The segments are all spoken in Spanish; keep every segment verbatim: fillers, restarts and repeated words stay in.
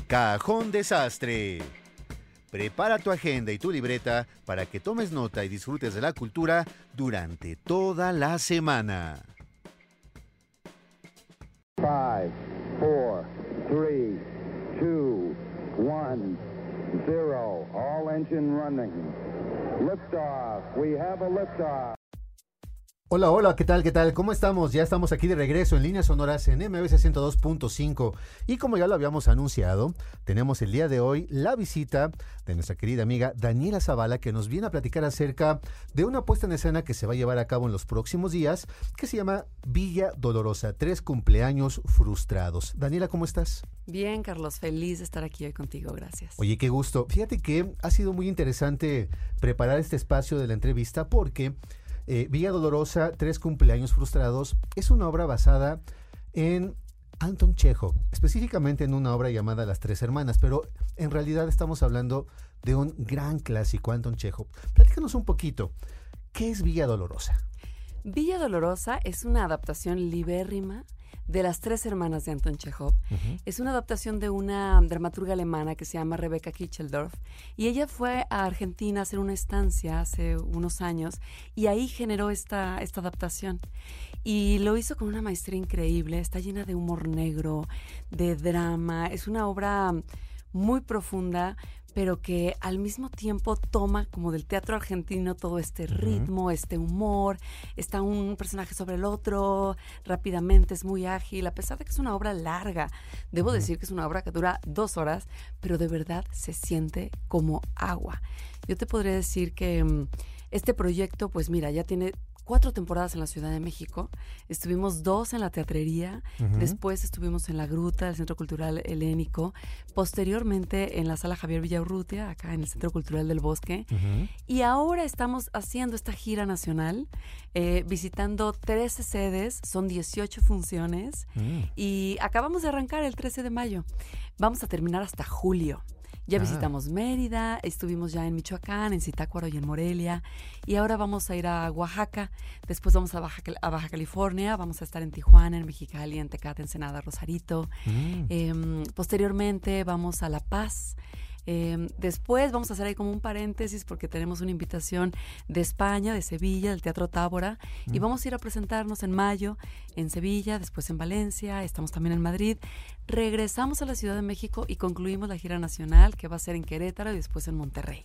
Cajón Desastre. Prepara tu agenda y tu libreta para que tomes nota y disfrutes de la cultura durante toda la semana. Five, four, three, two, one, zero. All engine running. Liftoff. We have a liftoff. Hola, hola, ¿qué tal? ¿Qué tal? ¿Cómo estamos? Ya estamos aquí de regreso en Líneas Sonoras en M B C ciento dos punto cinco y como ya lo habíamos anunciado, tenemos el día de hoy la visita de nuestra querida amiga Daniela Zavala, que nos viene a platicar acerca de una puesta en escena que se va a llevar a cabo en los próximos días, que se llama Villa Dolorosa, tres cumpleaños frustrados. Daniela, ¿cómo estás? Bien, Carlos, feliz de estar aquí hoy contigo, gracias. Oye, qué gusto. Fíjate que ha sido muy interesante preparar este espacio de la entrevista porque Eh, Villa Dolorosa, tres cumpleaños frustrados, es una obra basada en Anton Chekhov, específicamente en una obra llamada Las Tres Hermanas, pero en realidad estamos hablando de un gran clásico, Anton Chekhov. Platícanos un poquito, ¿qué es Villa Dolorosa? Villa Dolorosa es una adaptación libérrima de Las Tres Hermanas de Anton Chekhov. Uh-huh. Es una adaptación de una dramaturga alemana que se llama Rebecca Kicheldorf, y ella fue a Argentina a hacer una estancia hace unos años y ahí generó esta, esta adaptación. Y lo hizo con una maestría increíble, está llena de humor negro, de drama, es una obra muy profunda, pero que al mismo tiempo toma como del teatro argentino todo este ritmo, uh-huh. este humor, está un personaje sobre el otro, rápidamente, es muy ágil, a pesar de que es una obra larga. Debo uh-huh. decir que es una obra que dura dos horas, pero de verdad se siente como agua. Yo te podría decir que um, este proyecto, pues mira, ya tiene cuatro temporadas en la Ciudad de México, estuvimos dos en la Teatrería, uh-huh. después estuvimos en la Gruta, el Centro Cultural Helénico, posteriormente en la Sala Javier Villaurrutia, acá en el Centro Cultural del Bosque, uh-huh. y ahora estamos haciendo esta gira nacional, eh, visitando trece sedes, son dieciocho funciones, uh-huh. y acabamos de arrancar el trece de mayo, vamos a terminar hasta julio. Ya ah. visitamos Mérida, estuvimos ya en Michoacán, en Zitácuaro y en Morelia, y ahora vamos a ir a Oaxaca, después vamos a Baja, a Baja California, vamos a estar en Tijuana, en Mexicali, en Tecate, Ensenada, Rosarito. Mm. Eh, posteriormente vamos a La Paz. Eh, después vamos a hacer ahí como un paréntesis porque tenemos una invitación de España, de Sevilla, del Teatro Tábora, mm. y vamos a ir a presentarnos en mayo en Sevilla, después en Valencia, estamos también en Madrid. Regresamos a la Ciudad de México y concluimos la gira nacional, que va a ser en Querétaro y después en Monterrey.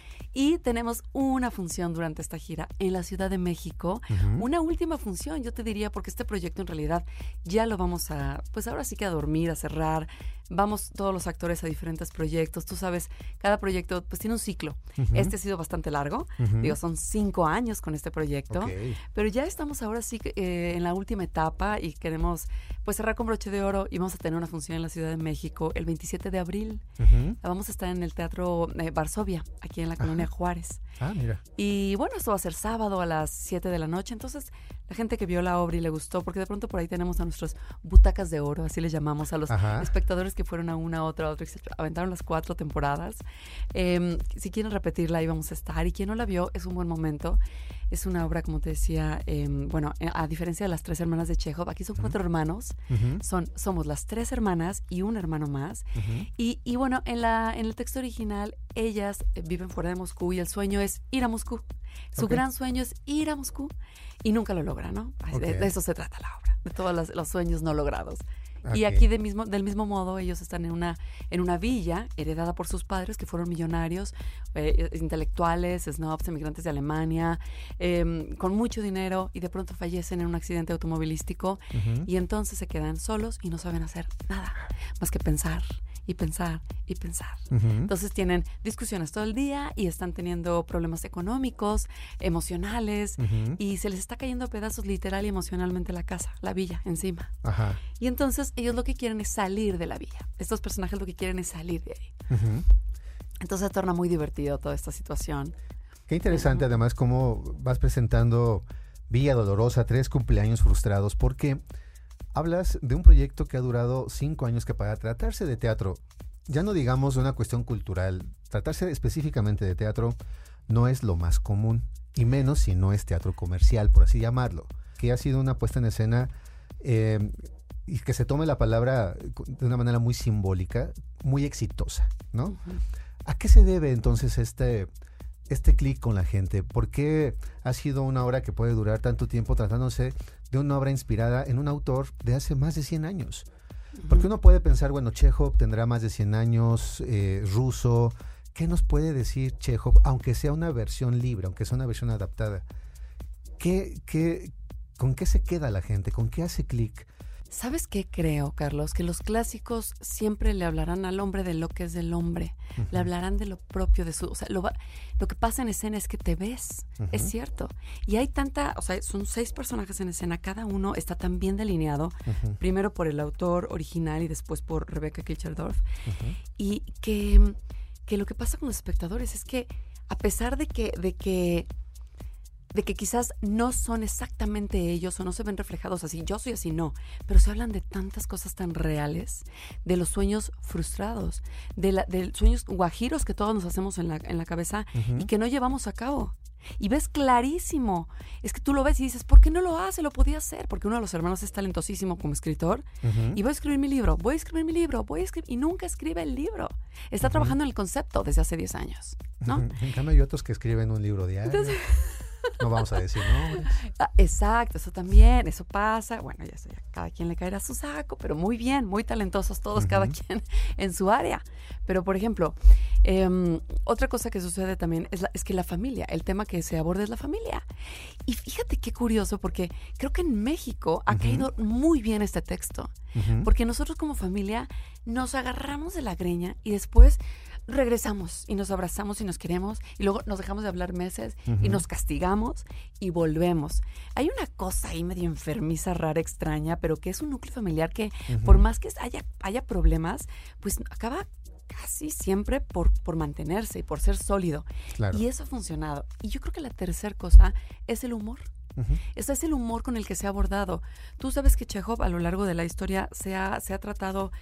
Y tenemos una función durante esta gira en la Ciudad de México, uh-huh. una última función, yo te diría, porque este proyecto en realidad ya lo vamos a, pues ahora sí que a dormir, a cerrar. Vamos todos los actores a diferentes proyectos. Tú sabes, cada proyecto pues tiene un ciclo. Uh-huh. Este ha sido bastante largo. Uh-huh. Digo, son cinco años con este proyecto. Okay. Pero ya estamos ahora sí eh, en la última etapa y queremos pues cerrar con broche de oro y vamos a tener una función en la Ciudad de México el veintisiete de abril. Uh-huh. Vamos a estar en el Teatro eh, Varsovia, aquí en la colonia uh-huh. Juárez. Ah, mira. Y bueno, esto va a ser sábado a las siete de la noche. Entonces, la gente que vio la obra y le gustó, porque de pronto por ahí tenemos a nuestros butacas de oro, así les llamamos a los Ajá. espectadores que fueron a una, a otra, a otra, y se aventaron las cuatro temporadas. Eh, si quieren repetirla, ahí vamos a estar. Y quien no la vio, es un buen momento. Es una obra, como te decía, eh, bueno, a diferencia de Las Tres Hermanas de Chekhov, aquí son uh-huh. cuatro hermanos. Uh-huh. Son, somos las tres hermanas y un hermano más. Uh-huh. Y, y bueno, en, la, en el texto original, ellas viven fuera de Moscú y el sueño es ir a Moscú. Su okay. gran sueño es ir a Moscú y nunca lo logra, ¿no? Okay. De, de eso se trata la obra, de todos los, los sueños no logrados. Okay. Y aquí de mismo, del mismo modo ellos están en una, en una villa heredada por sus padres que fueron millonarios, eh, intelectuales, snobs, emigrantes de Alemania, eh, con mucho dinero y de pronto fallecen en un accidente automovilístico uh-huh. y entonces se quedan solos y no saben hacer nada más que pensar y pensar y pensar. Uh-huh. Entonces tienen discusiones todo el día y están teniendo problemas económicos, emocionales uh-huh. y se les está cayendo a pedazos literal y emocionalmente la casa, la villa encima. Ajá. Y entonces ellos lo que quieren es salir de la villa. Estos personajes lo que quieren es salir de ahí. Uh-huh. Entonces se torna muy divertido toda esta situación. Qué interesante uh-huh. además cómo vas presentando Villa Dolorosa, tres cumpleaños frustrados, porque hablas de un proyecto que ha durado cinco años, que para tratarse de teatro, ya no digamos de una cuestión cultural, tratarse específicamente de teatro no es lo más común, y menos si no es teatro comercial, por así llamarlo, que ha sido una puesta en escena eh, y que se tome la palabra de una manera muy simbólica, muy exitosa, ¿no? Uh-huh. ¿A qué se debe entonces este, este clic con la gente? ¿Por qué ha sido una obra que puede durar tanto tiempo tratándose de una obra inspirada en un autor de hace más de cien años? Uh-huh. Porque uno puede pensar, bueno, Chekhov tendrá más de cien años, eh, ruso. ¿Qué nos puede decir Chekhov, aunque sea una versión libre, aunque sea una versión adaptada? ¿Qué, qué, ¿Con qué se queda la gente? ¿Con qué hace clic? ¿Sabes qué creo, Carlos? Que los clásicos siempre le hablarán al hombre de lo que es del hombre. Uh-huh. Le hablarán de lo propio de su... O sea, lo, va, lo que pasa en escena es que te ves. Uh-huh. Es cierto. Y hay tanta... O sea, son seis personajes en escena. Cada uno está tan bien delineado. Uh-huh. Primero por el autor original y después por Rebecca Kicheldorf. Uh-huh. Y que, que lo que pasa con los espectadores es que a pesar de que... De que de que quizás no son exactamente ellos o no se ven reflejados así, yo soy así, no, pero se hablan de tantas cosas tan reales, de los sueños frustrados, de, la, de sueños guajiros que todos nos hacemos en la, en la cabeza uh-huh. y que no llevamos a cabo. Y ves clarísimo, es que tú lo ves y dices, ¿por qué no lo hace? Lo podía hacer, porque uno de los hermanos es talentosísimo como escritor uh-huh. y voy a escribir mi libro, voy a escribir mi libro, voy a escribir, y nunca escribe el libro. Está uh-huh. trabajando en el concepto desde hace diez años, ¿no? Uh-huh. En cambio hay otros que escriben un libro diario. Entonces, no vamos a decir nombres. Ah, exacto, eso también, eso pasa. Bueno, ya sé, cada quien le caerá su saco, pero muy bien, muy talentosos todos, uh-huh. cada quien en su área. Pero, por ejemplo, eh, otra cosa que sucede también es, la, es que la familia, el tema que se aborda es la familia. Y fíjate qué curioso, porque creo que en México ha uh-huh. caído muy bien este texto. Uh-huh. Porque nosotros como familia nos agarramos de la greña y después regresamos y nos abrazamos y nos queremos y luego nos dejamos de hablar meses uh-huh. y nos castigamos y volvemos. Hay una cosa ahí medio enfermiza, rara, extraña, pero que es un núcleo familiar que uh-huh. por más que haya, haya problemas, pues acaba casi siempre por, por mantenerse y por ser sólido. Claro. Y eso ha funcionado. Y yo creo que la tercera cosa es el humor. Uh-huh. Ese es el humor con el que se ha abordado. Tú sabes que Chekhov a lo largo de la historia se ha, se ha tratado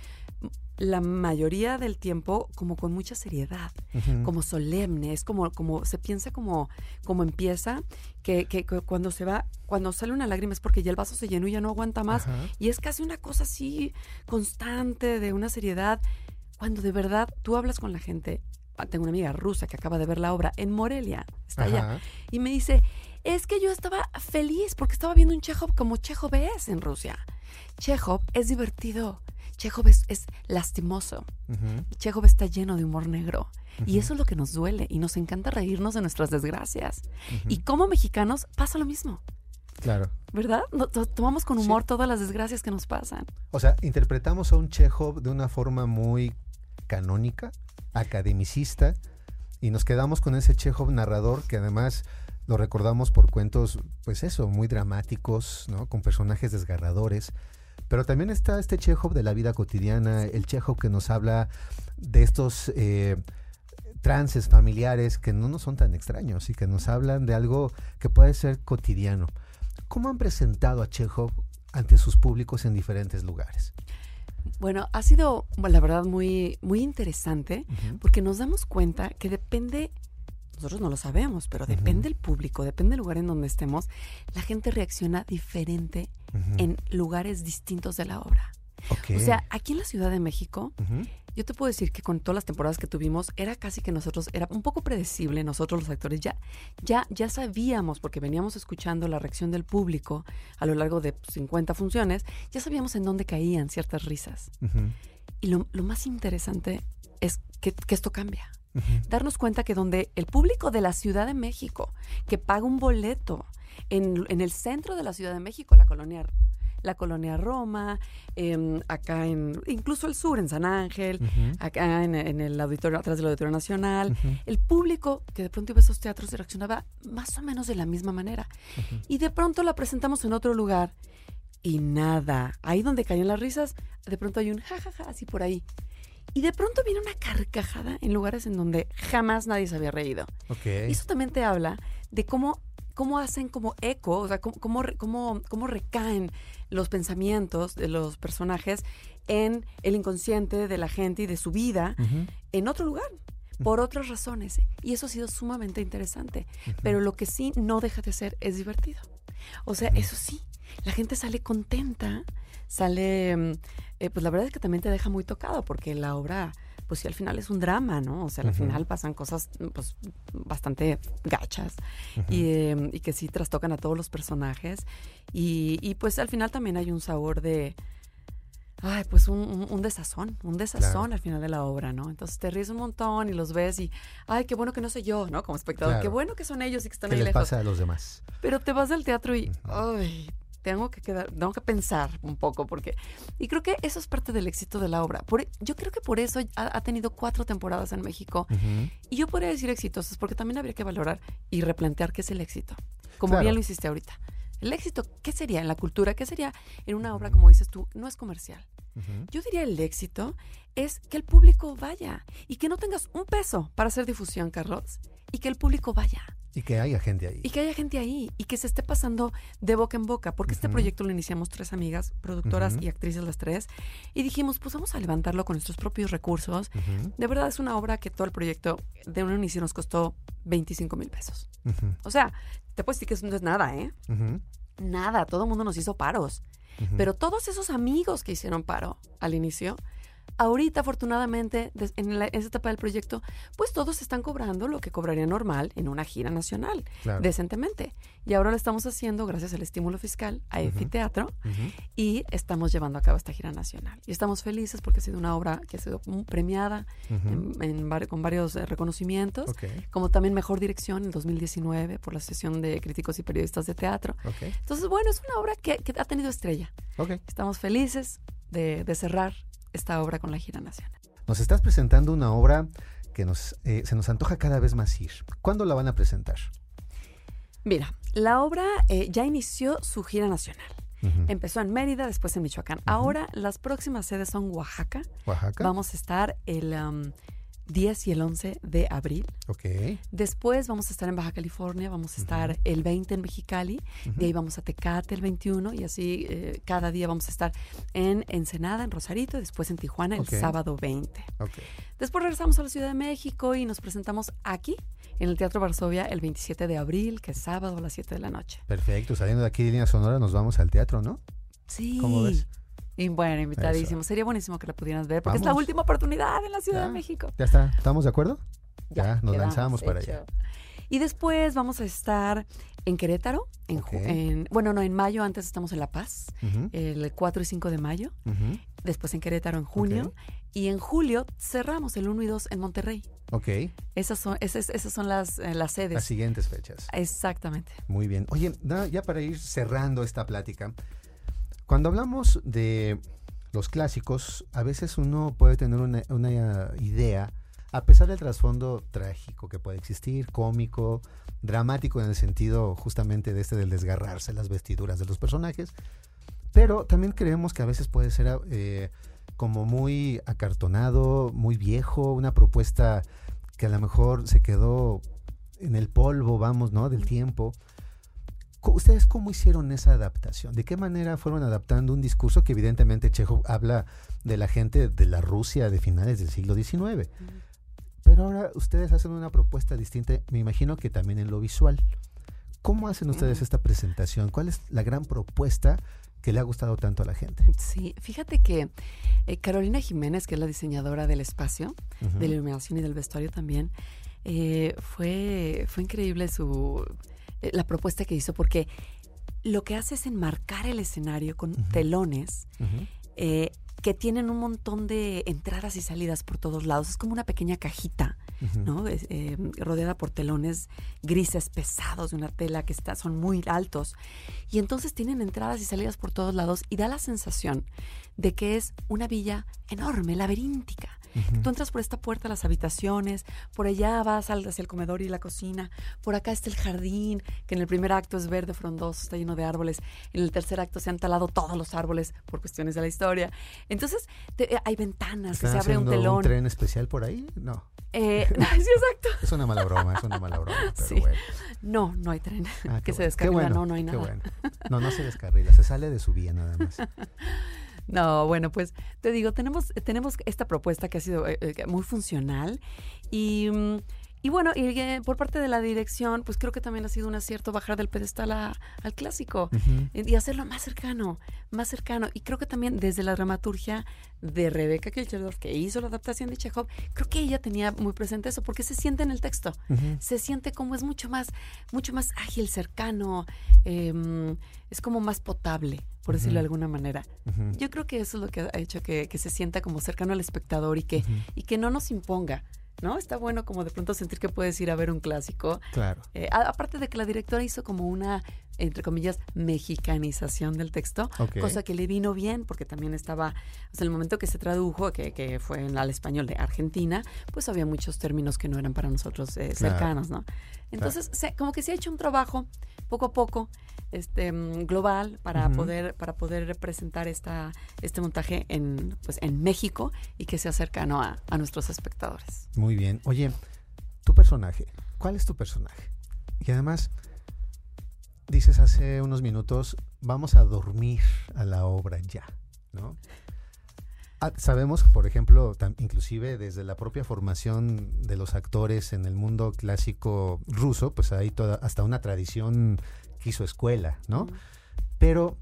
la mayoría del tiempo como con mucha seriedad, uh-huh. como solemne, es como, como se piensa como, como empieza, que, que, que cuando se va, cuando sale una lágrima es porque ya el vaso se llenó y ya no aguanta más, uh-huh. y es casi una cosa así constante, de una seriedad, cuando de verdad tú hablas con la gente. Tengo una amiga rusa que acaba de ver la obra en Morelia, está uh-huh. allá, y me dice, es que yo estaba feliz porque estaba viendo un Chekhov como Chekhov es en Rusia. Chekhov es divertido. Chekhov es, es lastimoso. Uh-huh. Chekhov está lleno de humor negro. Uh-huh. Y eso es lo que nos duele. Y nos encanta reírnos de nuestras desgracias. Uh-huh. Y como mexicanos pasa lo mismo. Claro. ¿Verdad? No, to- tomamos con humor sí. todas las desgracias que nos pasan. O sea, interpretamos a un Chekhov de una forma muy canónica, academicista, y nos quedamos con ese Chekhov narrador que además lo recordamos por cuentos, pues eso, muy dramáticos, ¿no? Con personajes desgarradores. Pero también está este Chekhov de la vida cotidiana, el Chekhov que nos habla de estos eh, trances familiares que no nos son tan extraños y que nos hablan de algo que puede ser cotidiano. ¿Cómo han presentado a Chekhov ante sus públicos en diferentes lugares? Bueno, ha sido, bueno, la verdad, muy, muy interesante, uh-huh. porque nos damos cuenta que depende... Nosotros no lo sabemos, pero uh-huh. depende del público, depende del lugar en donde estemos. La gente reacciona diferente uh-huh. en lugares distintos de la obra. Okay. O sea, aquí en la Ciudad de México, uh-huh. yo te puedo decir que con todas las temporadas que tuvimos, era casi que nosotros, era un poco predecible, nosotros los actores, ya, ya, ya sabíamos, porque veníamos escuchando la reacción del público a lo largo de cincuenta funciones, ya sabíamos en dónde caían ciertas risas. Uh-huh. Y lo, lo más interesante es que, que esto cambia. Uh-huh. Darnos cuenta que donde el público de la Ciudad de México, que paga un boleto en, en el centro de la Ciudad de México, la colonia, la colonia Roma, eh, acá en, incluso el sur, en San Ángel, uh-huh. acá en, en el auditorio, atrás del Auditorio Nacional, uh-huh. el público que de pronto iba a esos teatros reaccionaba más o menos de la misma manera. Uh-huh. Y de pronto la presentamos en otro lugar y nada, ahí donde caían las risas, de pronto hay un jajaja, así por ahí. Y de pronto viene una carcajada en lugares en donde jamás nadie se había reído. Okay. Y eso también te habla de cómo, cómo hacen como eco, o sea, cómo, cómo, cómo, cómo recaen los pensamientos de los personajes en el inconsciente de la gente y de su vida uh-huh. en otro lugar, por otras razones. Y eso ha sido sumamente interesante. Uh-huh. Pero lo que sí no deja de ser es divertido. O sea, uh-huh. eso sí, la gente sale contenta, sale, eh, pues la verdad es que también te deja muy tocado, porque la obra, pues sí, al final es un drama, ¿no? O sea, al uh-huh. final pasan cosas, pues, bastante gachas uh-huh. y, eh, y que sí trastocan a todos los personajes. Y, y pues al final también hay un sabor de... Ay, pues un, un, un desazón, un desazón claro. al final de la obra, ¿no? Entonces te ríes un montón y los ves y, ay, qué bueno que no soy yo, ¿no? Como espectador, claro. qué bueno que son ellos y que están ¿Qué ahí les lejos. pasa a los demás? Pero te vas al teatro y, uh-huh. ay, tengo que quedar, tengo que pensar un poco, porque, y creo que eso es parte del éxito de la obra. Por, yo creo que por eso ha, ha tenido cuatro temporadas en México, uh-huh. y yo podría decir exitosas, porque también habría que valorar y replantear qué es el éxito, como claro. bien lo hiciste ahorita. El éxito, ¿qué sería en la cultura? ¿Qué sería en una obra, como dices tú, no es comercial? Uh-huh. Yo diría el éxito es que el público vaya y que no tengas un peso para hacer difusión, Carlos, y que el público vaya. Y que haya gente ahí. Y que haya gente ahí y que se esté pasando de boca en boca, porque uh-huh. este proyecto lo iniciamos tres amigas, productoras uh-huh. y actrices las tres, y dijimos, pues vamos a levantarlo con nuestros propios recursos. Uh-huh. De verdad es una obra que todo el proyecto de un inicio nos costó veinticinco mil pesos. Uh-huh. O sea, te puedo decir que eso no es nada, ¿eh? Uh-huh. Nada, todo el mundo nos hizo paros. Uh-huh. Pero todos esos amigos que hicieron paro al inicio, ahorita afortunadamente en, la, en esa etapa del proyecto, pues todos están cobrando lo que cobraría normal en una gira nacional, claro. decentemente. Y ahora lo estamos haciendo gracias al estímulo fiscal a EFI uh-huh. Teatro uh-huh. y estamos llevando a cabo esta gira nacional. Y estamos felices porque ha sido una obra que ha sido premiada uh-huh. en, en var- con varios eh, reconocimientos, okay. como también Mejor Dirección en dos mil diecinueve por la Asociación de Críticos y Periodistas de Teatro. Okay. Entonces, bueno, es una obra que, que ha tenido estrella. Okay. Estamos felices de, de cerrar esta obra con la gira nacional. Nos estás presentando una obra que nos, eh, se nos antoja cada vez más ir. ¿Cuándo la van a presentar? Mira, la obra eh, ya inició su gira nacional. Uh-huh. Empezó en Mérida, después en Michoacán. Uh-huh. Ahora las próximas sedes son Oaxaca. Oaxaca. Vamos a estar el um, diez y el once de abril. Okay. Después vamos a estar en Baja California, vamos a estar uh-huh. el veinte en Mexicali, uh-huh. de ahí vamos a Tecate el veintiuno y así eh, cada día vamos a estar en Ensenada, en Rosarito, y después en Tijuana el okay. sábado veinte. Okay. Después regresamos a la Ciudad de México y nos presentamos aquí en el Teatro Varsovia el veintisiete de abril, que es sábado a las siete de la noche. Perfecto, saliendo de aquí de Línea Sonora nos vamos al teatro, ¿no? Sí. ¿Cómo ves? Y bueno, invitadísimo. Eso. Sería buenísimo que la pudieras ver, porque Vamos. es la última oportunidad en la Ciudad ya, de México. Ya está. ¿Estamos de acuerdo? Ya, ya nos lanzamos para allá. Y después vamos a estar en Querétaro, en, okay. en bueno, no, en mayo, antes estamos en La Paz, uh-huh. el cuatro y cinco de mayo, uh-huh. después en Querétaro en junio, okay. y en julio cerramos el uno y dos en Monterrey. Ok. Esas son, esas, esas son las, eh, las sedes. Las siguientes fechas. Exactamente. Muy bien. Oye, ya para ir cerrando esta plática, cuando hablamos de los clásicos, a veces uno puede tener una, una idea, a pesar del trasfondo trágico que puede existir, cómico, dramático en el sentido justamente de este del desgarrarse las vestiduras de los personajes, pero también creemos que a veces puede ser eh, como muy acartonado, muy viejo, una propuesta que a lo mejor se quedó en el polvo, vamos, ¿no? Del tiempo. ¿Ustedes cómo hicieron esa adaptación? ¿De qué manera fueron adaptando un discurso que evidentemente Chejov habla de la gente de la Rusia de finales del siglo diecinueve? Uh-huh. Pero ahora ustedes hacen una propuesta distinta, me imagino que también en lo visual. ¿Cómo hacen ustedes uh-huh. esta presentación? ¿Cuál es la gran propuesta que le ha gustado tanto a la gente? Sí, fíjate que eh, Carolina Jiménez, que es la diseñadora del espacio, uh-huh. de la iluminación y del vestuario también, eh, fue, fue increíble su... la propuesta que hizo, porque lo que hace es enmarcar el escenario con uh-huh. telones uh-huh. eh, que tienen un montón de entradas y salidas por todos lados. Es como una pequeña cajita, uh-huh. ¿no? Es, eh, rodeada por telones grises pesados de una tela que está, son muy altos. Y entonces tienen entradas y salidas por todos lados y da la sensación de que es una villa enorme, laberíntica. Uh-huh. Tú entras por esta puerta a las habitaciones, por allá vas al, hacia el comedor y la cocina, por acá está el jardín, que en el primer acto es verde, frondoso, está lleno de árboles, en el tercer acto se han talado todos los árboles por cuestiones de la historia. Entonces te, hay ventanas, que se abre un telón. ¿Un tren especial por ahí? No. Eh, sí, exacto. Es una mala broma, es una mala broma, pero sí. bueno. No, no hay tren Ah, que bueno. se descarrila, bueno, no, no hay nada. Qué bueno. No, no se descarrila, se sale de su vía nada más. No, bueno, pues te digo, tenemos, tenemos esta propuesta que ha sido eh, muy funcional y, Y bueno, y eh, por parte de la dirección, pues creo que también ha sido un acierto bajar del pedestal a, al clásico uh-huh. y hacerlo más cercano, más cercano. Y creo que también desde la dramaturgia de Rebecca Kirchner, que hizo la adaptación de Chekhov, creo que ella tenía muy presente eso, porque se siente en el texto, uh-huh. se siente como es mucho más, mucho más ágil, cercano, eh, es como más potable, por decirlo uh-huh. de alguna manera. Uh-huh. Yo creo que eso es lo que ha hecho que, que se sienta como cercano al espectador y que, uh-huh. y que no nos imponga. ¿No? Está bueno como de pronto sentir que puedes ir a ver un clásico. Claro. Eh, a, aparte de que la directora hizo como una, entre comillas, mexicanización del texto, okay. cosa que le vino bien, porque también estaba, o sea, en el momento que se tradujo, que, que fue en, al español de Argentina, pues había muchos términos que no eran para nosotros eh, cercanos, claro. ¿no? Entonces, claro. se, como que se ha hecho un trabajo poco a poco, este global para uh-huh. poder para poder representar esta este montaje en pues en México y que sea cercano a, a nuestros espectadores. Muy bien. Oye, tu personaje, ¿cuál es tu personaje? Y además dices hace unos minutos, vamos a dormir a la obra ya, ¿no? Ah, sabemos, por ejemplo, tam, inclusive desde la propia formación de los actores en el mundo clásico ruso, pues hay toda hasta una tradición que hizo escuela, ¿no? Uh-huh. Pero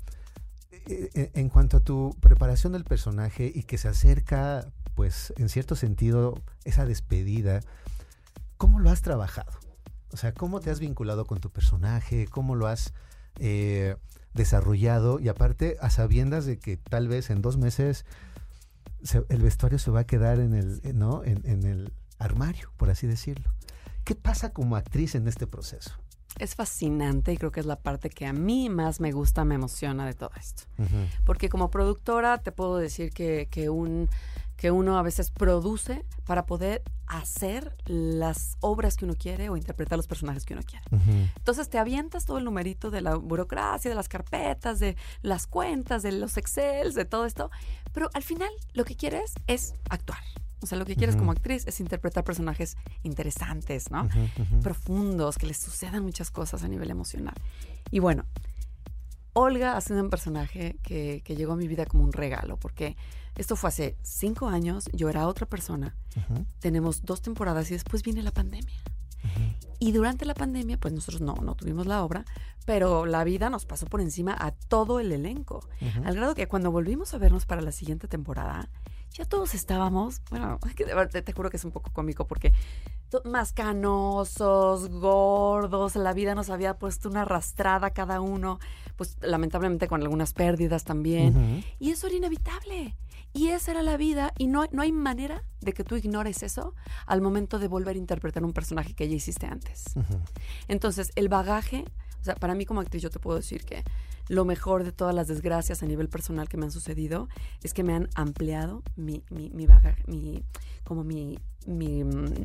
eh, en cuanto a tu preparación del personaje y que se acerca, pues, en cierto sentido, esa despedida, ¿cómo lo has trabajado? O sea, ¿cómo te has vinculado con tu personaje? ¿Cómo lo has eh, desarrollado? Y aparte, a sabiendas de que tal vez en dos meses se, el vestuario se va a quedar en el, ¿no? en, en el armario, por así decirlo. ¿Qué pasa como actriz en este proceso? Es fascinante y creo que es la parte que a mí más me gusta, me emociona de todo esto. Uh-huh. Porque como productora te puedo decir que, que, un, que uno a veces produce para poder hacer las obras que uno quiere o interpretar los personajes que uno quiere. Uh-huh. Entonces te avientas todo el numerito de la burocracia, de las carpetas, de las cuentas, de los Excels, de todo esto, pero al final lo que quieres es actuar. O sea, lo que quieres uh-huh. como actriz es interpretar personajes interesantes, ¿no? Uh-huh, uh-huh. Profundos, que les sucedan muchas cosas a nivel emocional. Y bueno, Olga ha sido un personaje que, que llegó a mi vida como un regalo, porque esto fue hace cinco años, yo era otra persona, uh-huh. tenemos dos temporadas y después viene la pandemia. Uh-huh. Y durante la pandemia, pues nosotros no, no tuvimos la obra, pero la vida nos pasó por encima a todo el elenco, uh-huh. al grado que cuando volvimos a vernos para la siguiente temporada, ya todos estábamos, bueno, te, te juro que es un poco cómico porque to, más canosos, gordos, la vida nos había puesto una arrastrada cada uno, pues lamentablemente con algunas pérdidas también, uh-huh. y eso era inevitable, y esa era la vida, y no, no hay manera de que tú ignores eso al momento de volver a interpretar un personaje que ya hiciste antes. Uh-huh. Entonces, el bagaje, o sea, para mí como actriz yo te puedo decir que lo mejor de todas las desgracias a nivel personal que me han sucedido es que me han ampliado mi, mi, mi bagaje, mi, como mi, mi,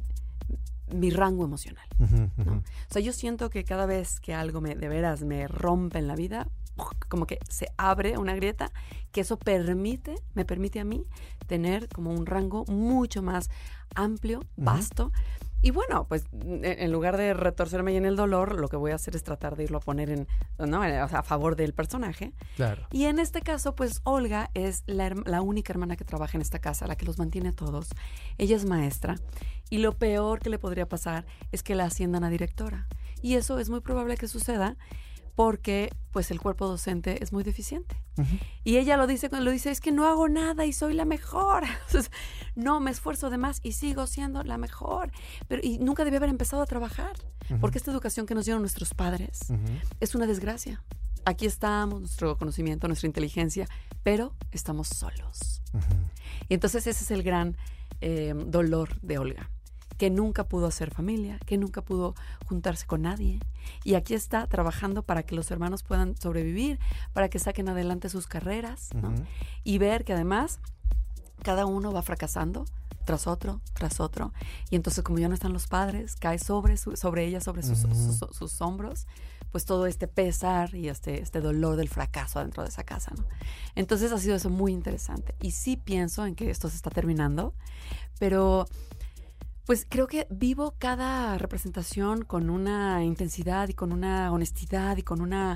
mi rango emocional, uh-huh, uh-huh. ¿no? O sea, yo siento que cada vez que algo me, de veras me rompe en la vida, como que se abre una grieta, que eso permite, me permite a mí tener como un rango mucho más amplio, vasto. Uh-huh. Y bueno, pues en lugar de retorcerme en el dolor, lo que voy a hacer es tratar de irlo a poner en, ¿no? O sea, a favor del personaje. Claro. Y en este caso, pues Olga es la, la única hermana que trabaja en esta casa, la que los mantiene a todos. Ella es maestra. Y lo peor que le podría pasar es que la asciendan a directora. Y eso es muy probable que suceda porque pues el cuerpo docente es muy deficiente. Uh-huh. Y ella lo dice, lo dice, es que no hago nada y soy la mejor. Entonces, no, me esfuerzo de más y sigo siendo la mejor. Pero, y nunca debí haber empezado a trabajar, uh-huh. porque esta educación que nos dieron nuestros padres uh-huh. es una desgracia. Aquí estamos, nuestro conocimiento, nuestra inteligencia, pero estamos solos. Uh-huh. Y entonces ese es el gran eh, dolor de Olga, que nunca pudo hacer familia, que nunca pudo juntarse con nadie. Y aquí está trabajando para que los hermanos puedan sobrevivir, para que saquen adelante sus carreras, ¿no? Uh-huh. Y ver que además cada uno va fracasando tras otro, tras otro. Y entonces como ya no están los padres, cae sobre, su, sobre ella, sobre sus, uh-huh. sus, sus, sus hombros, pues todo este pesar y este, este dolor del fracaso adentro de esa casa, ¿no? Entonces ha sido eso muy interesante. Y sí pienso en que esto se está terminando, pero pues creo que vivo cada representación con una intensidad y con una honestidad y con una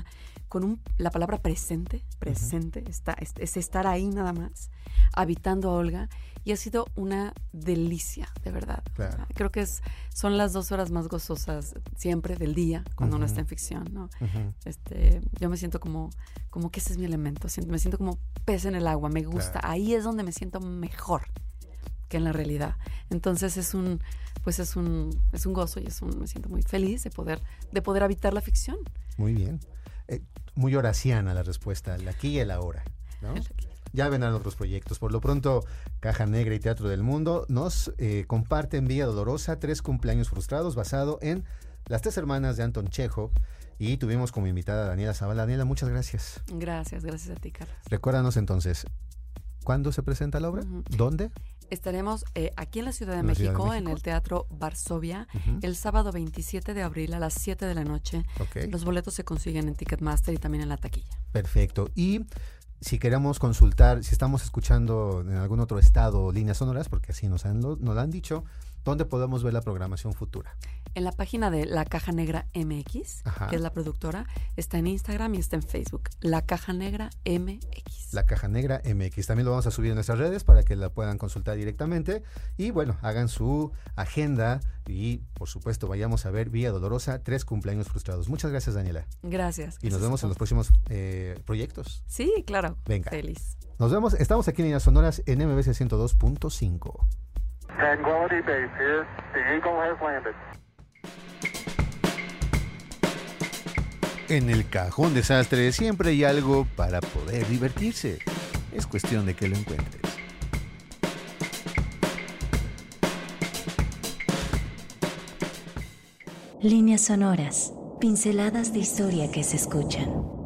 con un, la palabra presente, presente, uh-huh. está, es, es estar ahí nada más, habitando a Olga, y ha sido una delicia, de verdad. Claro. O sea, creo que es, son las dos horas más gozosas siempre del día, cuando uh-huh. uno está en ficción, ¿no? Uh-huh. Este, yo me siento como, como que ese es mi elemento, siento, me siento como pez en el agua, me gusta, claro. Ahí es donde me siento mejor que en la realidad. Entonces es un, pues es un, es un gozo y es un, me siento muy feliz de poder, de poder habitar la ficción. Muy bien. Eh, muy horaciana la respuesta, el aquí y el ahora, ¿no? Ya vendrán otros proyectos. Por lo pronto, Caja Negra y Teatro del Mundo nos eh, comparten Vía Dolorosa, tres cumpleaños frustrados, basado en Las tres hermanas de Anton Chekhov. Y tuvimos como invitada a Daniela Zavala. Daniela, muchas gracias. Gracias, gracias a ti, Carlos. Recuérdanos entonces, ¿cuándo se presenta la obra? Uh-huh. ¿Dónde? Estaremos eh, aquí en la Ciudad de, ¿En México, la Ciudad de México, en el Teatro Varsovia, uh-huh. el sábado veintisiete de abril a las siete de la noche. Okay. Los boletos se consiguen en Ticketmaster y también en la taquilla. Perfecto. Y si queremos consultar, si estamos escuchando en algún otro estado líneas sonoras, porque así nos han, nos lo han dicho, ¿dónde podemos ver la programación futura? En la página de La Caja Negra M X, Ajá. que es la productora, está en Instagram y está en Facebook. La Caja Negra M X. La Caja Negra M X. También lo vamos a subir en nuestras redes para que la puedan consultar directamente. Y bueno, hagan su agenda y, por supuesto, vayamos a ver Vía Dolorosa, tres cumpleaños frustrados. Muchas gracias, Daniela. Gracias. Y nos vemos en los próximos eh, proyectos. Sí, claro. Venga. Feliz. Nos vemos. Estamos aquí en Líneas Sonoras en M B C ciento dos punto cinco. Tranquility Base here. The Eagle has landed. En el Cajón Desastre siempre hay algo para poder divertirse. Es cuestión de que lo encuentres. Líneas sonoras, pinceladas de historia que se escuchan.